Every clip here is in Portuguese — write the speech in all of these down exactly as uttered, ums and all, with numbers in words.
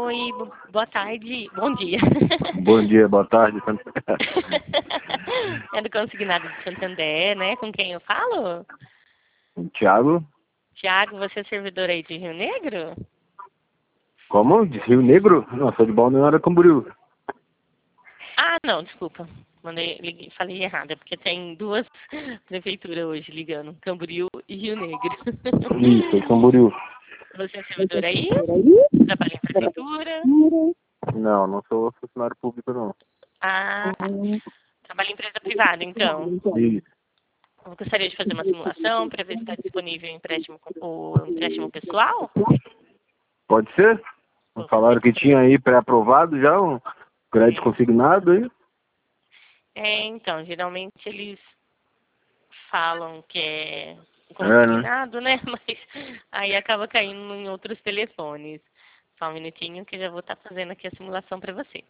Oi, bo- boa tarde, bom dia. Bom dia, boa tarde. É do Consignado de Santander, né? Com quem eu falo? Tiago? Tiago, você é servidor aí de Rio Negro? Como? De Rio Negro? Não, sou de Balneário Camboriú. Ah, não, desculpa. Mandei, liguei, falei errado, é porque tem duas prefeituras hoje ligando, Camboriú e Rio Negro. Isso, é Camboriú. Você é servidor aí? Trabalha em prefeitura? Não, não sou funcionário público, não. Ah, tá. Trabalha em empresa privada, então. Isso. Eu gostaria de fazer uma simulação para ver se está disponível o empréstimo, o empréstimo pessoal. Pode ser? Vou Falaram fazer. que tinha aí pré-aprovado já, um crédito consignado aí. É, então, geralmente eles falam que é É, né? consignado, né? Mas aí acaba caindo em outros telefones. Só um minutinho que eu já vou estar fazendo aqui a simulação para você.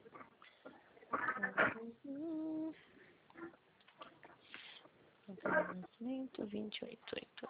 vinte e oito, oito.